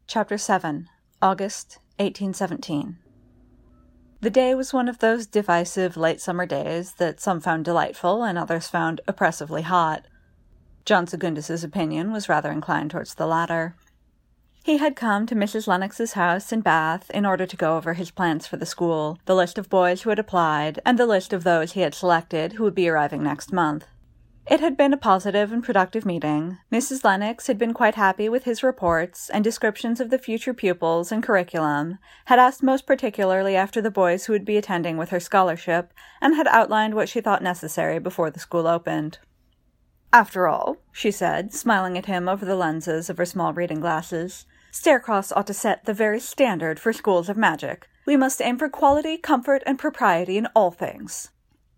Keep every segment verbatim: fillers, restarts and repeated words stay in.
Chapter seven, August, eighteen seventeen. The day was one of those divisive late summer days that some found delightful and others found oppressively hot. John Segundus's opinion was rather inclined towards the latter. He had come to Missus Lennox's house in Bath in order to go over his plans for the school, the list of boys who had applied, and the list of those he had selected who would be arriving next month. It had been a positive and productive meeting. Missus Lennox had been quite happy with his reports and descriptions of the future pupils and curriculum, had asked most particularly after the boys who would be attending with her scholarship, and had outlined what she thought necessary before the school opened. "After all," she said, smiling at him over the lenses of her small reading glasses, "Staircross ought to set the very standard for schools of magic. We must aim for quality, comfort, and propriety in all things."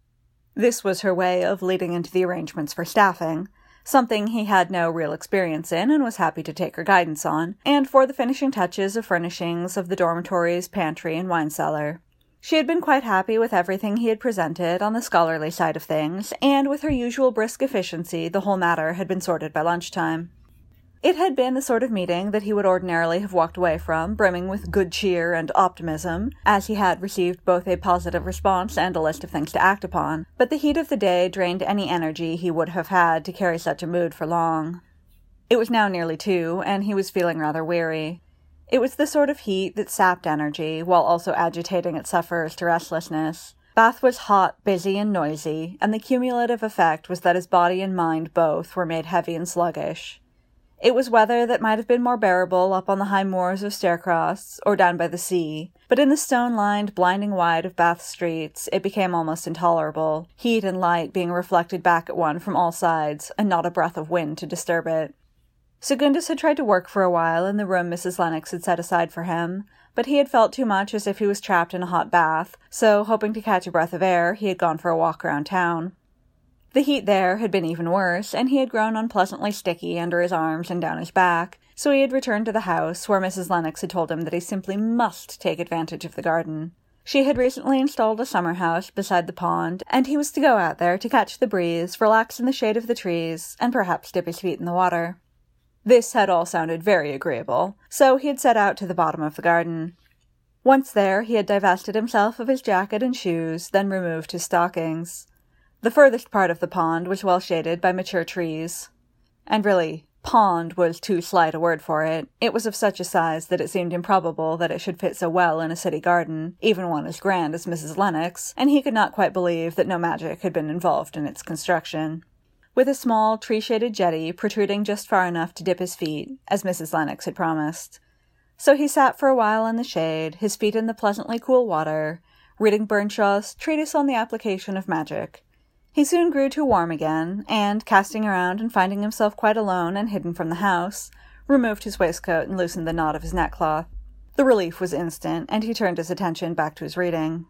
This was her way of leading into the arrangements for staffing, something he had no real experience in and was happy to take her guidance on, and for the finishing touches of furnishings of the dormitories, pantry, and wine cellar. She had been quite happy with everything he had presented on the scholarly side of things, and with her usual brisk efficiency the whole matter had been sorted by lunchtime. It had been the sort of meeting that he would ordinarily have walked away from, brimming with good cheer and optimism, as he had received both a positive response and a list of things to act upon, but the heat of the day drained any energy he would have had to carry such a mood for long. It was now nearly two, and he was feeling rather weary. It was the sort of heat that sapped energy, while also agitating its sufferers to restlessness. Bath was hot, busy, and noisy, and the cumulative effect was that his body and mind both were made heavy and sluggish. It was weather that might have been more bearable up on the high moors of Staircross, or down by the sea, but in the stone-lined, blinding white of Bath streets it became almost intolerable, heat and light being reflected back at one from all sides, and not a breath of wind to disturb it. Segundus had tried to work for a while in the room Missus Lennox had set aside for him, but he had felt too much as if he was trapped in a hot bath, so, hoping to catch a breath of air, he had gone for a walk around town. The heat there had been even worse, and he had grown unpleasantly sticky under his arms and down his back, so he had returned to the house, where Missus Lennox had told him that he simply must take advantage of the garden. She had recently installed a summer house beside the pond, and he was to go out there to catch the breeze, relax in the shade of the trees, and perhaps dip his feet in the water. This had all sounded very agreeable, so he had set out to the bottom of the garden. Once there, he had divested himself of his jacket and shoes, then removed his stockings. The furthest part of the pond was well shaded by mature trees. And really, pond was too slight a word for it. It was of such a size that it seemed improbable that it should fit so well in a city garden, even one as grand as Missus Lennox, and he could not quite believe that no magic had been involved in its construction. With a small, tree-shaded jetty protruding just far enough to dip his feet, as Missus Lennox had promised. So he sat for a while in the shade, his feet in the pleasantly cool water, reading Burnshaw's Treatise on the Application of Magic. He soon grew too warm again, and, casting around and finding himself quite alone and hidden from the house, removed his waistcoat and loosened the knot of his neckcloth. The relief was instant, and he turned his attention back to his reading.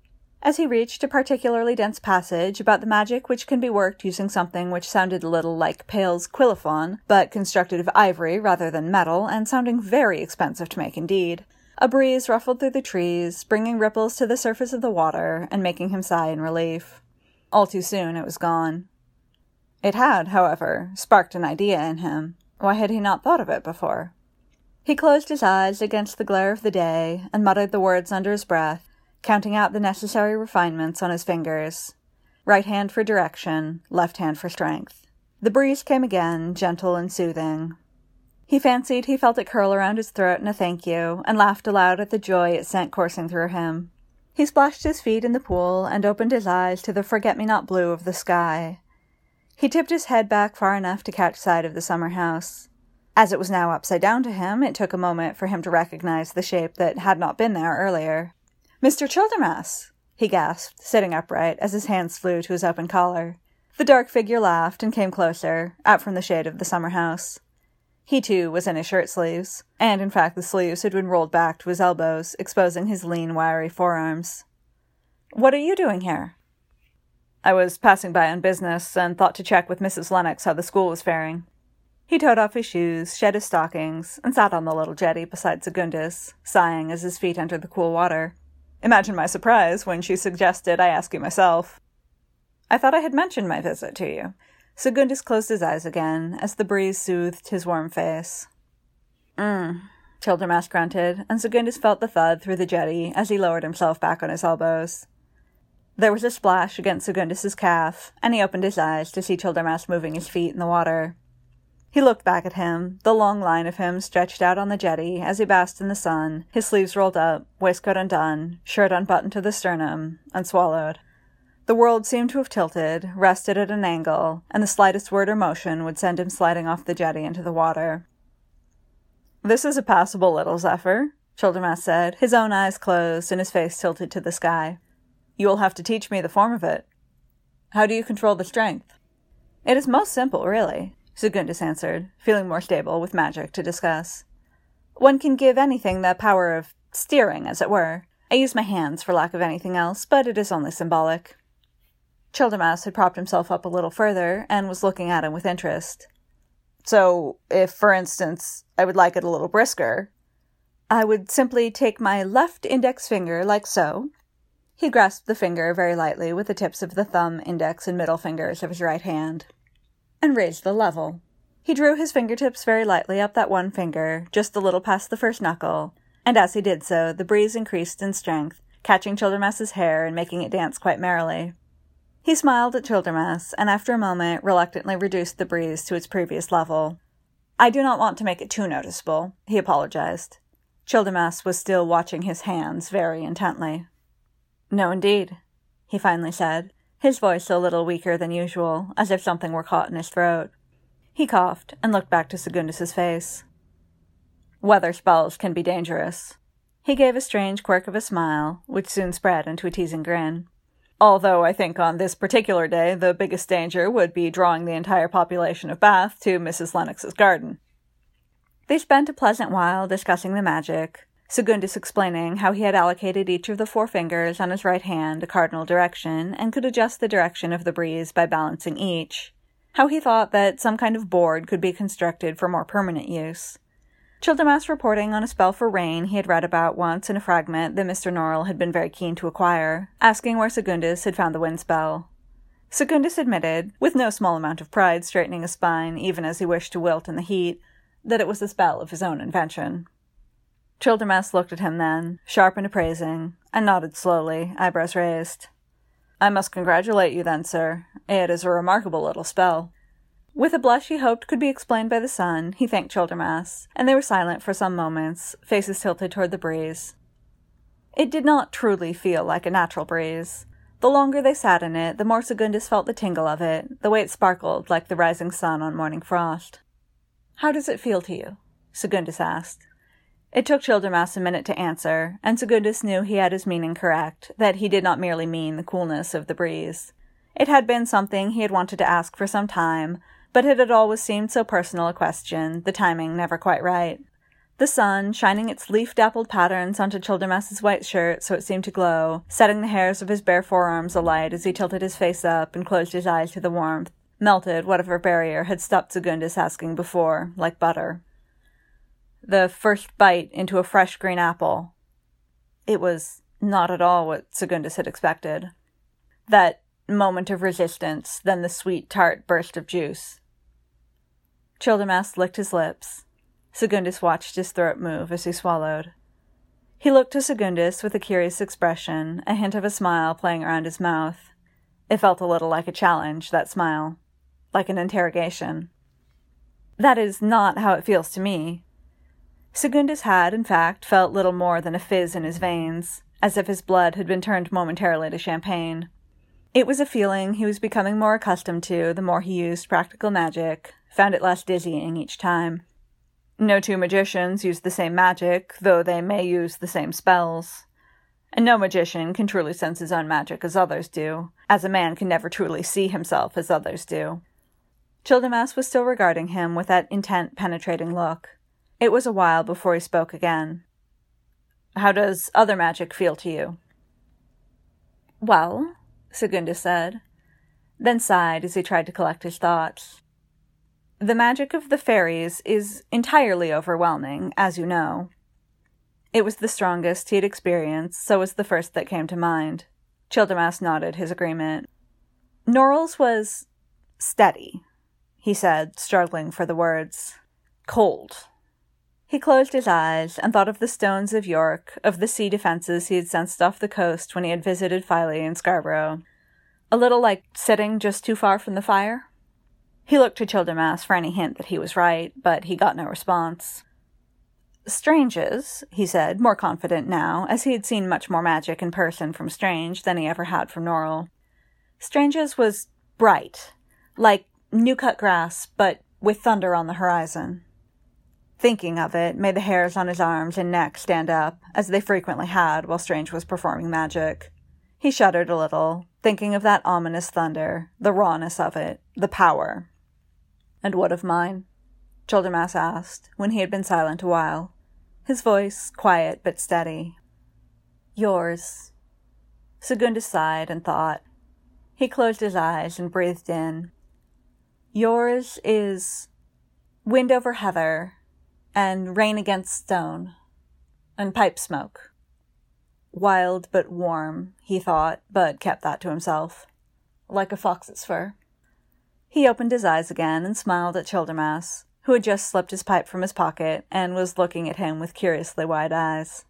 As he reached a particularly dense passage about the magic which can be worked using something which sounded a little like Pale's Quilophon, but constructed of ivory rather than metal, and sounding very expensive to make indeed, a breeze ruffled through the trees, bringing ripples to the surface of the water, and making him sigh in relief. All too soon it was gone. It had, however, sparked an idea in him. Why had he not thought of it before? He closed his eyes against the glare of the day, and muttered the words under his breath, counting out the necessary refinements on his fingers. Right hand for direction, left hand for strength. The breeze came again, gentle and soothing. He fancied he felt it curl around his throat in a thank you, and laughed aloud at the joy it sent coursing through him. He splashed his feet in the pool and opened his eyes to the forget-me-not blue of the sky. He tipped his head back far enough to catch sight of the summer house. As it was now upside down to him, it took a moment for him to recognize the shape that had not been there earlier. "Mister Childermas!" he gasped, sitting upright as his hands flew to his open collar. The dark figure laughed and came closer, out from the shade of the summer house. He, too, was in his shirt-sleeves, and in fact the sleeves had been rolled back to his elbows, exposing his lean, wiry forearms. "What are you doing here?" "I was passing by on business, and thought to check with Missus Lennox how the school was faring." He toed off his shoes, shed his stockings, and sat on the little jetty beside Segundus, sighing as his feet entered the cool water. Imagine my surprise when she suggested I ask you myself. "I thought I had mentioned my visit to you." Segundus closed his eyes again, as the breeze soothed his warm face. Mm, Childermass grunted, and Segundus felt the thud through the jetty as he lowered himself back on his elbows. There was a splash against Segundus's calf, and he opened his eyes to see Childermass moving his feet in the water. He looked back at him, the long line of him stretched out on the jetty as he basked in the sun, his sleeves rolled up, waistcoat undone, shirt unbuttoned to the sternum, and swallowed. The world seemed to have tilted, rested at an angle, and the slightest word or motion would send him sliding off the jetty into the water. "This is a passable little Zephyr," Childermass said, his own eyes closed and his face tilted to the sky. "You will have to teach me the form of it. How do you control the strength?" "It is most simple, really," Segundus answered, feeling more stable with magic to discuss. "One can give anything the power of steering, as it were. I use my hands for lack of anything else, but it is only symbolic." Childermass had propped himself up a little further and was looking at him with interest. "So, if, for instance, I would like it a little brisker, I would simply take my left index finger like so." He grasped the finger very lightly with the tips of the thumb, index, and middle fingers of his right hand, and raised the level. He drew his fingertips very lightly up that one finger, just a little past the first knuckle, and as he did so, the breeze increased in strength, catching Childermass's hair and making it dance quite merrily. He smiled at Childermass, and after a moment reluctantly reduced the breeze to its previous level. "I do not want to make it too noticeable," he apologized. Childermass was still watching his hands very intently. "No, indeed," he finally said, his voice a little weaker than usual, as if something were caught in his throat. He coughed and looked back to Segundus's face. "Weather spells can be dangerous." He gave a strange quirk of a smile, which soon spread into a teasing grin. "Although I think on this particular day the biggest danger would be drawing the entire population of Bath to Missus Lennox's garden." They spent a pleasant while discussing the magic, Segundus explaining how he had allocated each of the four fingers on his right hand a cardinal direction and could adjust the direction of the breeze by balancing each, how he thought that some kind of board could be constructed for more permanent use. Childermass reporting on a spell for rain he had read about once in a fragment that Mister Norrell had been very keen to acquire, asking where Segundus had found the wind spell. Segundus admitted, with no small amount of pride straightening his spine even as he wished to wilt in the heat, that it was a spell of his own invention. Childermass looked at him then, sharp and appraising, and nodded slowly, eyebrows raised. "I must congratulate you then, sir. It is a remarkable little spell." With a blush he hoped could be explained by the sun, he thanked Childermass, and they were silent for some moments, faces tilted toward the breeze. It did not truly feel like a natural breeze. The longer they sat in it, the more Segundus felt the tingle of it, the way it sparkled like the rising sun on morning frost. "How does it feel to you?" Segundus asked. It took Childermass a minute to answer, and Segundus knew he had his meaning correct, that he did not merely mean the coolness of the breeze. It had been something he had wanted to ask for some time, but it had always seemed so personal a question, the timing never quite right. The sun, shining its leaf-dappled patterns onto Childermass's white shirt so it seemed to glow, setting the hairs of his bare forearms alight as he tilted his face up and closed his eyes to the warmth, melted whatever barrier had stopped Segundus asking before, like butter. The first bite into a fresh green apple. It was not at all what Segundus had expected. That moment of resistance, then the sweet, tart burst of juice. Childermass licked his lips. Segundus watched his throat move as he swallowed. He looked to Segundus with a curious expression, a hint of a smile playing around his mouth. It felt a little like a challenge, that smile. Like an interrogation. "That is not how it feels to me." Segundus had, in fact, felt little more than a fizz in his veins, as if his blood had been turned momentarily to champagne. It was a feeling he was becoming more accustomed to the more he used practical magic, found it less dizzying each time. No two magicians use the same magic, though they may use the same spells. And no magician can truly sense his own magic as others do, as a man can never truly see himself as others do. Childermass was still regarding him with that intent, penetrating look. It was a while before he spoke again. "How does other magic feel to you?" "Well," Segundus said, then sighed as he tried to collect his thoughts. "The magic of the fairies is entirely overwhelming, as you know." It was the strongest he had experienced, so was the first that came to mind. Childermass nodded his agreement. "Norrell's was steady," he said, struggling for the words. "Cold." He closed his eyes and thought of the stones of York, of the sea defences he had sensed off the coast when he had visited Filey and Scarborough. A little like sitting just too far from the fire. He looked to Childermas for any hint that he was right, but he got no response. Strange's, he said, more confident now, as he had seen much more magic in person from Strange than he ever had from Norrell. Strange's was bright, like new-cut grass, but with thunder on the horizon. Thinking of it made the hairs on his arms and neck stand up, as they frequently had while Strange was performing magic. He shuddered a little, thinking of that ominous thunder, the rawness of it, the power. "And what of mine?" Childermas asked, when he had been silent a while, his voice quiet but steady. "Yours." Segundus sighed and thought. He closed his eyes and breathed in. "Yours is wind over heather, and rain against stone, and pipe smoke." Wild but warm, he thought, but kept that to himself. Like a fox's fur. He opened his eyes again and smiled at Childermas, who had just slipped his pipe from his pocket and was looking at him with curiously wide eyes.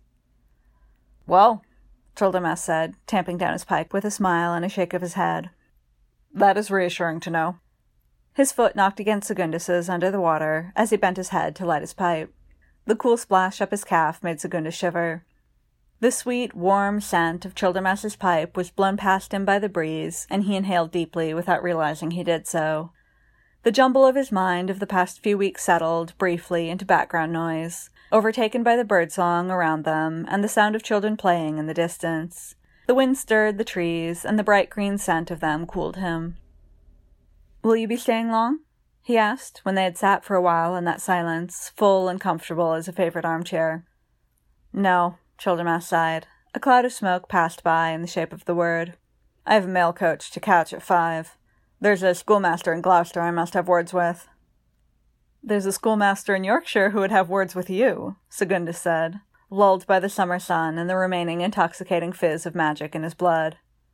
"Well," Childermas said, tamping down his pipe with a smile and a shake of his head. "That is reassuring to know." His foot knocked against Segundus's under the water as he bent his head to light his pipe. The cool splash up his calf made Segundus shiver. The sweet, warm scent of Childermas's pipe was blown past him by the breeze, and he inhaled deeply without realizing he did so. The jumble of his mind of the past few weeks settled, briefly, into background noise, overtaken by the birdsong around them and the sound of children playing in the distance. The wind stirred the trees, and the bright green scent of them cooled him. "Will you be staying long?" he asked, when they had sat for a while in that silence, full and comfortable as a favourite armchair. "No," Childermas sighed. A cloud of smoke passed by in the shape of the word. "I have a mail coach to catch at five. There's a schoolmaster in Gloucester I must have words with." "There's a schoolmaster in Yorkshire who would have words with you," Segundus said, lulled by the summer sun and the remaining intoxicating fizz of magic in his blood.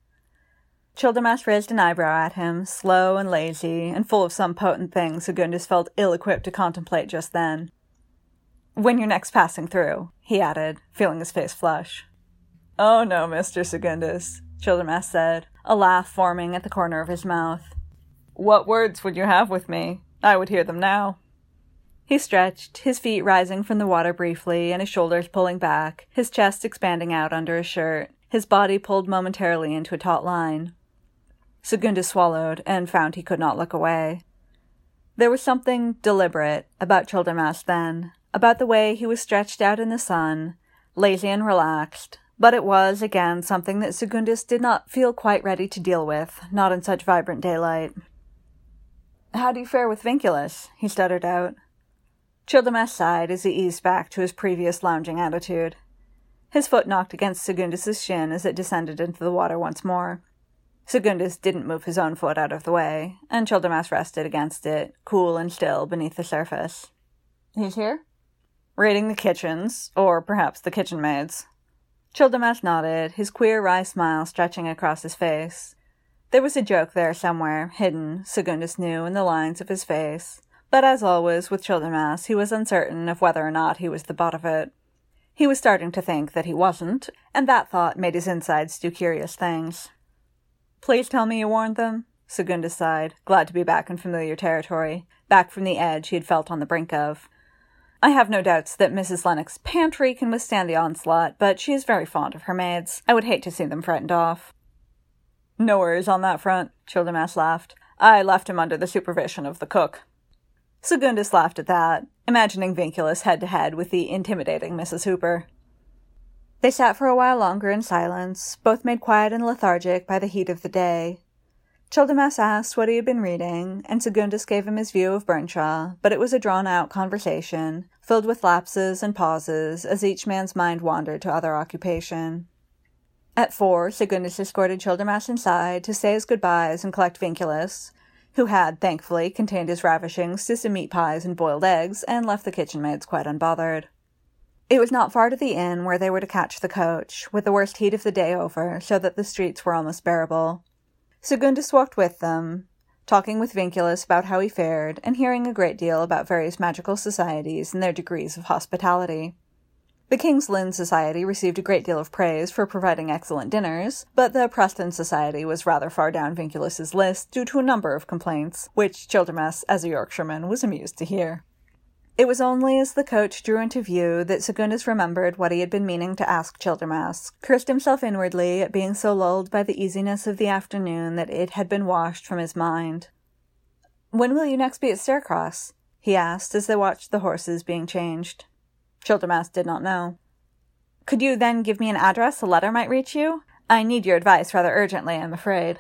Childermas raised an eyebrow at him, slow and lazy, and full of some potent thing Segundus felt ill-equipped to contemplate just then. "When you're next passing through," he added, feeling his face flush. "Oh no, Mister Segundus," Childermas said, a laugh forming at the corner of his mouth. "What words would you have with me? I would hear them now." He stretched, his feet rising from the water briefly and his shoulders pulling back, his chest expanding out under his shirt, his body pulled momentarily into a taut line. Segundus swallowed and found he could not look away. There was something deliberate about Childermas then, about the way he was stretched out in the sun, lazy and relaxed, but it was, again, something that Segundus did not feel quite ready to deal with, not in such vibrant daylight. "How do you fare with Vinculus?" he stuttered out. Childermas sighed as he eased back to his previous lounging attitude. His foot knocked against Segundus's shin as it descended into the water once more. Segundus didn't move his own foot out of the way, and Childermas rested against it, cool and still beneath the surface. "He's here?" "Raiding the kitchens, or perhaps the kitchen maids." Childermas nodded, his queer wry smile stretching across his face. There was a joke there somewhere, hidden, Segundus knew, in the lines of his face, but as always with Childermas, he was uncertain of whether or not he was the butt of it. He was starting to think that he wasn't, and that thought made his insides do curious things. "Please tell me you warned them," Segundus sighed, glad to be back in familiar territory, back from the edge he had felt on the brink of. "I have no doubts that Missus Lennox's pantry can withstand the onslaught, but she is very fond of her maids. I would hate to see them frightened off." "No worries on that front," Childermas laughed. "I left him under the supervision of the cook." Segundus laughed at that, imagining Vinculus head-to-head with the intimidating Missus Hooper. They sat for a while longer in silence, both made quiet and lethargic by the heat of the day. Childermas asked what he had been reading, and Segundus gave him his view of Burnshaw, but it was a drawn-out conversation, filled with lapses and pauses as each man's mind wandered to other occupation. At four, Segundus escorted Childermas inside to say his goodbyes and collect Vinculus, who had, thankfully, contained his ravishings to some meat pies and boiled eggs, and left the kitchen maids quite unbothered. It was not far to the inn where they were to catch the coach, with the worst heat of the day over, so that the streets were almost bearable. Segundus walked with them, talking with Vinculus about how he fared, and hearing a great deal about various magical societies and their degrees of hospitality. The King's Lynn Society received a great deal of praise for providing excellent dinners, but the Preston Society was rather far down Vinculus's list due to a number of complaints, which Childermas, as a Yorkshireman, was amused to hear. It was only as the coach drew into view that Secundus remembered what he had been meaning to ask Childermas, cursed himself inwardly at being so lulled by the easiness of the afternoon that it had been washed from his mind. "When will you next be at Staircross?" he asked as they watched the horses being changed. Childermas did not know. "Could you then give me an address a letter might reach you? I need your advice rather urgently, I'm afraid."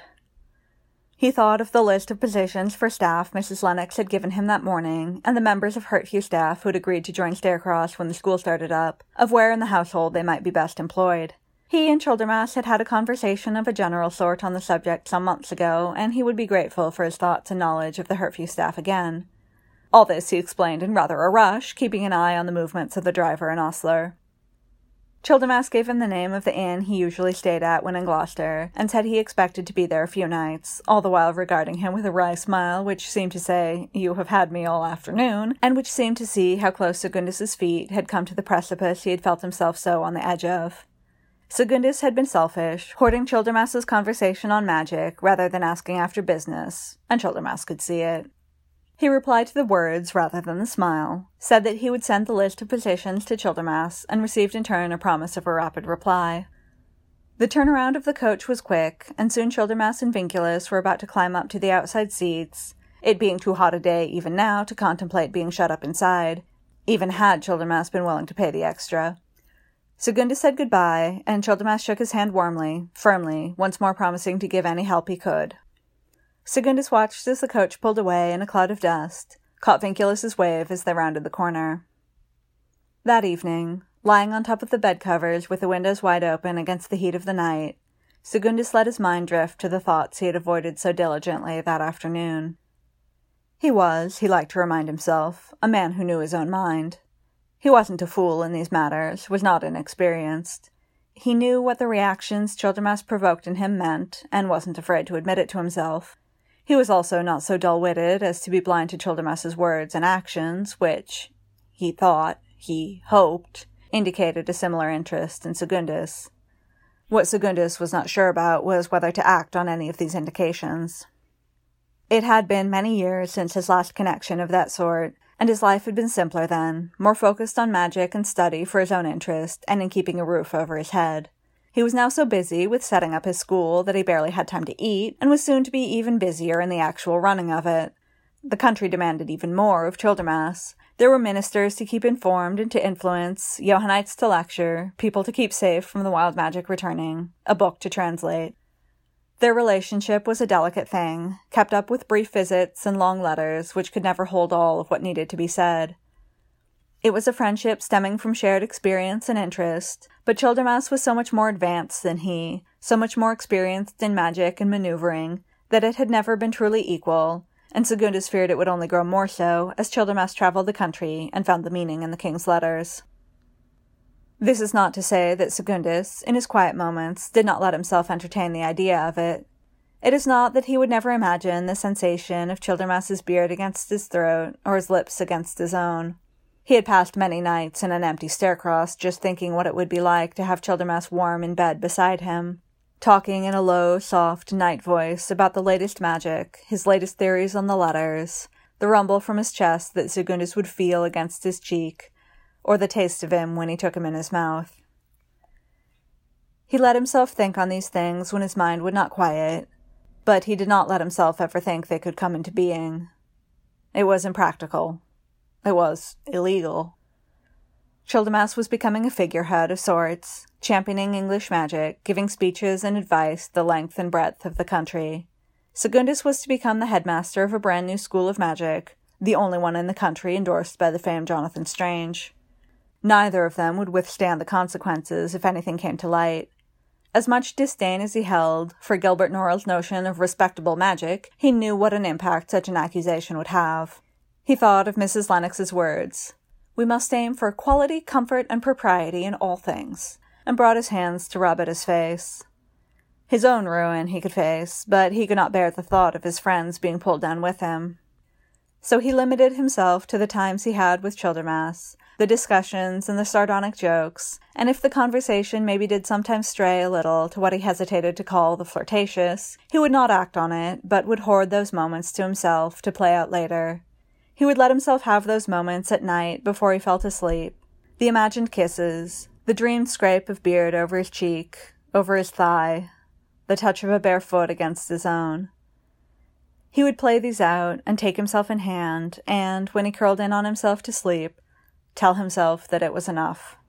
He thought of the list of positions for staff Missus Lennox had given him that morning, and the members of Hertview staff who had agreed to join Staircross when the school started up, of where in the household they might be best employed. He and Childermas had had a conversation of a general sort on the subject some months ago, and he would be grateful for his thoughts and knowledge of the Hertview staff again. All this he explained in rather a rush, keeping an eye on the movements of the driver and ostler. Childermas gave him the name of the inn he usually stayed at when in Gloucester, and said he expected to be there a few nights, all the while regarding him with a wry smile which seemed to say, "You have had me all afternoon," and which seemed to see how close Secundus's feet had come to the precipice he had felt himself so on the edge of. Secundus had been selfish, hoarding Childermas's conversation on magic rather than asking after business, and Childermas could see it. He replied to the words rather than the smile, said that he would send the list of positions to Childermas, and received in turn a promise of a rapid reply. The turnaround of the coach was quick, and soon Childermas and Vinculus were about to climb up to the outside seats, it being too hot a day even now to contemplate being shut up inside, even had Childermas been willing to pay the extra. Secundus said good-bye, and Childermas shook his hand warmly, firmly, once more promising to give any help he could. Secundus watched as the coach pulled away in a cloud of dust, caught Vinculus's wave as they rounded the corner. That evening, lying on top of the bed-covers with the windows wide open against the heat of the night, Secundus let his mind drift to the thoughts he had avoided so diligently that afternoon. He was, he liked to remind himself, a man who knew his own mind. He wasn't a fool in these matters, was not inexperienced. He knew what the reactions Childermas provoked in him meant, and wasn't afraid to admit it to himself. He was also not so dull-witted as to be blind to Childermas's words and actions, which, he thought, he hoped, indicated a similar interest in Secundus. What Secundus was not sure about was whether to act on any of these indications. It had been many years since his last connection of that sort, and his life had been simpler then, more focused on magic and study for his own interest, and in keeping a roof over his head. He was now so busy with setting up his school that he barely had time to eat, and was soon to be even busier in the actual running of it. The country demanded even more of Childermas. There were ministers to keep informed and to influence, Johannites to lecture, people to keep safe from the wild magic returning, a book to translate. Their relationship was a delicate thing, kept up with brief visits and long letters which could never hold all of what needed to be said. It was a friendship stemming from shared experience and interest, but Childermas was so much more advanced than he, so much more experienced in magic and maneuvering, that it had never been truly equal, and Secundus feared it would only grow more so as Childermas travelled the country and found the meaning in the king's letters. This is not to say that Secundus, in his quiet moments, did not let himself entertain the idea of it. It is not that he would never imagine the sensation of Childermas's beard against his throat, or his lips against his own. He had passed many nights in an empty staircross just thinking what it would be like to have Childermas warm in bed beside him, talking in a low, soft night voice about the latest magic, his latest theories on the letters, the rumble from his chest that Secundus would feel against his cheek, or the taste of him when he took him in his mouth. He let himself think on these things when his mind would not quiet, but he did not let himself ever think they could come into being. It was impractical. It was illegal. Childermas was becoming a figurehead of sorts, championing English magic, giving speeches and advice the length and breadth of the country. Secundus was to become the headmaster of a brand new school of magic, the only one in the country endorsed by the famed Jonathan Strange. Neither of them would withstand the consequences if anything came to light. As much disdain as he held for Gilbert Norrell's notion of respectable magic, he knew what an impact such an accusation would have. He thought of Missus Lennox's words, "We must aim for quality, comfort, and propriety in all things," and brought his hands to rub at his face. His own ruin he could face, but he could not bear the thought of his friends being pulled down with him. So he limited himself to the times he had with Childermas, the discussions and the sardonic jokes, and if the conversation maybe did sometimes stray a little to what he hesitated to call the flirtatious, he would not act on it, but would hoard those moments to himself to play out later. He would let himself have those moments at night before he fell asleep, the imagined kisses, the dreamed scrape of beard over his cheek, over his thigh, the touch of a bare foot against his own. He would play these out and take himself in hand, and, when he curled in on himself to sleep, tell himself that it was enough.